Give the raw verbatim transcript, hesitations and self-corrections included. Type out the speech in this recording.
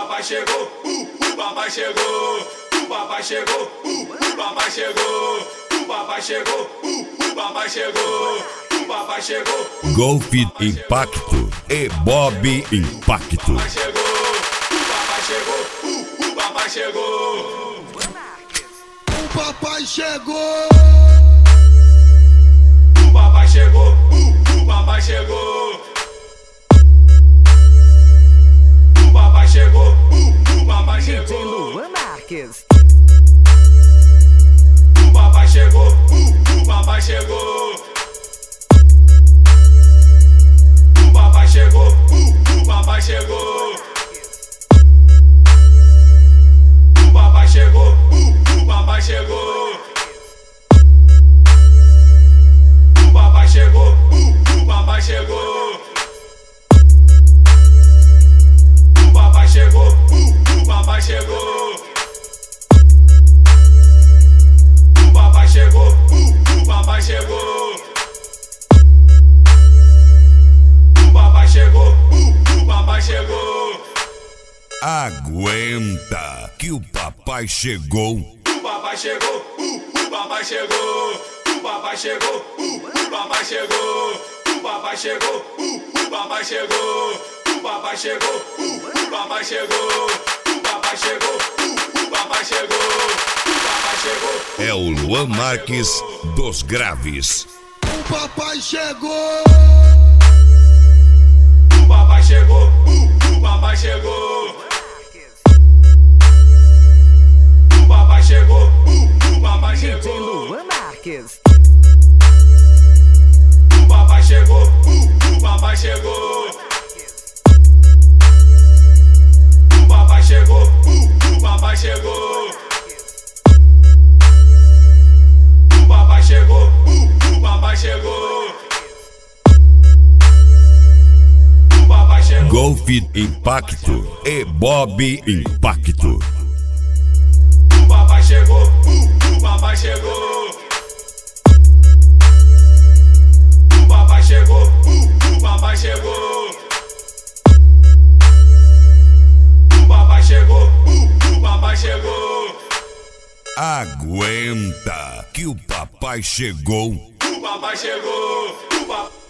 papai chegou, uh, o papai chegou, o papai chegou, uh, o papai chegou, o papai chegou, uh, o papai chegou, o papai chegou. Golf Impacto e Bob Impacto. O papai chegou, o papai chegou, uh, o papai chegou. O papai chegou. O papai chegou, uh, o papai chegou. O papai chegou, uh, o papai D J chegou. Luan Marques. O papai chegou, uh, o papai chegou. O papai chegou, uh, o papai chegou. O papai chegou, uh, o papai chegou. O papai chegou, uh, o papai chegou. O papai chegou, uh, o papai chegou. O papai chegou, uh, o papai chegou. O papai chegou, uh, o papai chegou. Aguenta que o papai chegou. O papai chegou, uh, o papai chegou. O papai chegou, uh, o papai chegou. O papai chegou, uh, o papai chegou. O papai chegou, uh, o papai chegou. O papai chegou, uh, o papai chegou. O papai chegou. É o Luan Marques dos Graves. O papai chegou. O papai chegou, uh, o papai chegou. O papai chegou, uh, o papai D J chegou. Luan Marques. O papai chegou, uh, o papai chegou. O papai chegou, uh, o papai chegou. O papai chegou, uh, o papai chegou. O papai chegou. Golf Impacto e Bob Impacto. O papai chegou, uh, o papai chegou. O papai chegou, uh, o papai chegou. O papai chegou, uh, o papai chegou. Aguenta que o papai chegou. O papai chegou. O papai